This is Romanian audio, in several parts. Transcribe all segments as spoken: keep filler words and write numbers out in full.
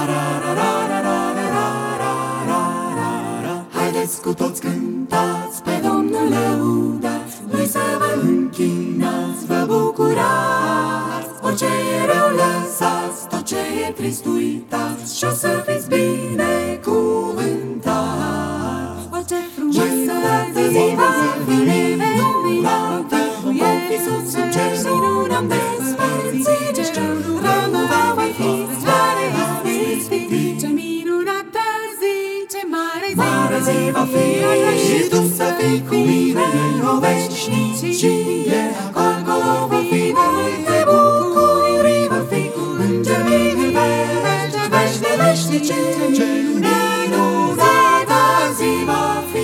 Haideți cu toți cântați, pe Domnul lăudați, lui să vă închinați, vă bucurați. Orice e rău lăsați, tot ce e trist uitați, și o să fiți binecuvântați. O, ce frumoasă zi va fi, minunată, vom fi sus în cer și nu ne-am despărțit. Ce rău nu va mai fi, mare ispitit. Ce minunată zi, ce mare zi, mare zi va fi, și tu să fii cu mine în o veșnicie. Acolo va fi multe bucurii, va fi cu îngeri în veci, veci de veșnicie. Ce minunată zi va fi.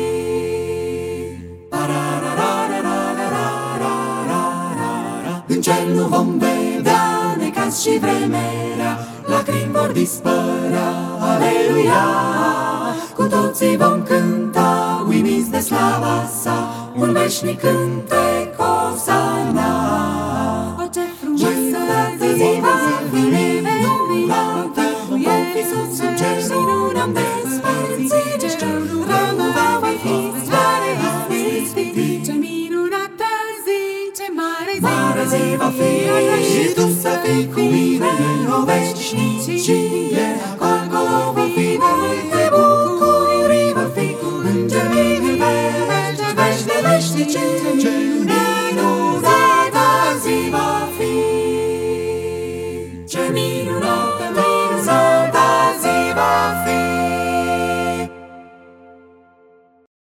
În cer nu vom vedea necaz și vremerea, lacrimi vor dispărea, aleluia. Cu toții vom cânta, uimiți de slava sa, un veșnic cântec Osana. O, ce frumoasă zi va fi, minunată, vom fi sus în cer și nu ne-am despărțit. Ce rău nu va mai fi, mare ispitit. Ce minunată zi, ce mare zi, mare zi va fi, și tu să fii cu mine în o veșnicie. Acolo va fi multe bucurii, va fi cu îngeri în veci, veci de veșnicie.